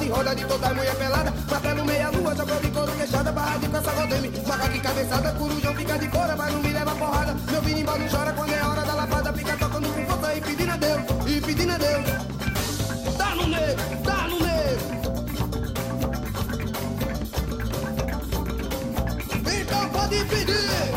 em roda de toda mulher pelada. Martelo meia-lua, chapéu de couro queixada, barra de caça godeme, macaco e cabeçada, corujão fica de fora, mas não me leva porrada. Meu birimbau não chora quando é hora da lapada, fica tocando com força e pedindo a Deus, e pedindo a Deus. Tá no negro, tá no negro. Então pode pedir.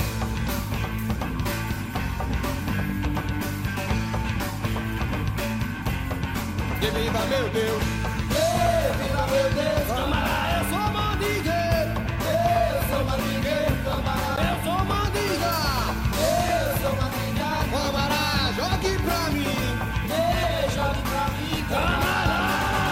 Viva meu Deus, viva meu Deus, camarada, eu sou mandingueiro, eu sou mandingueiro, camarada, eu sou mandinga, eu sou mandinga, camarada, jogue pra mim, jogue pra mim, camarada.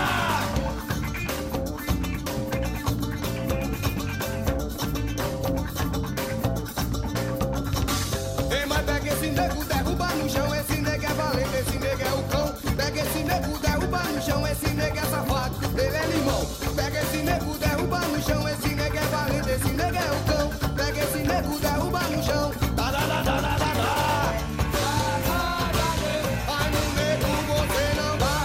Ei, mas pega esse nego, derruba no chão, esse nego é valente, esse nego é o cão. Pega esse nego, derruba no chão, esse nego é safado, ele é limão. Pega esse nego, derruba no chão, esse nego é valente, esse nego é o cão. Pega esse nego, derruba no chão. Tá, tá, tá, tá, tá, tá, tá. Ai, no nego você não dá.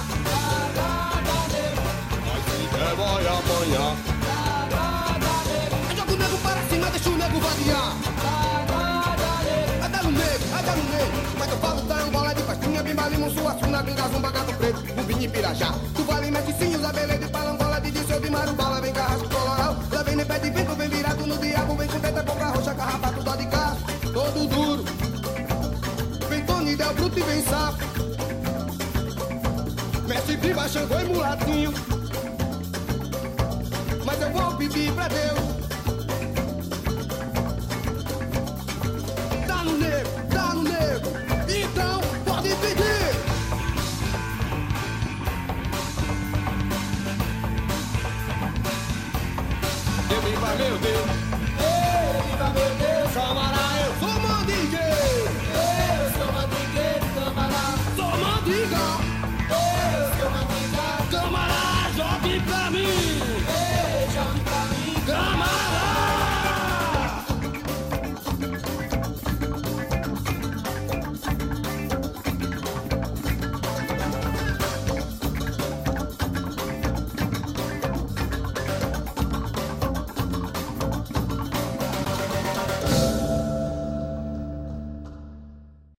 Mas se der vai amanhã. Joga o nego para cima, deixa o nego vadiar. Vai dar no nego, mas eu falo tá bola de pastinha, bimba, limão, suaçuna, gringa, zumba, gato preto, bubinho e pirajá. Tu vale meticinhos, abelê de palangola, de seu de marubala, vem carrasco coloral. Lá vem nem pé de vento, vem virado no diabo, vem com teta, boca roxa, carrapato, dó de caço, todo duro. Vem Tony, Del Bruto e vem sapo. Mestre Biba, Xangô e mulatinho. Mas eu vou pedir pra Deus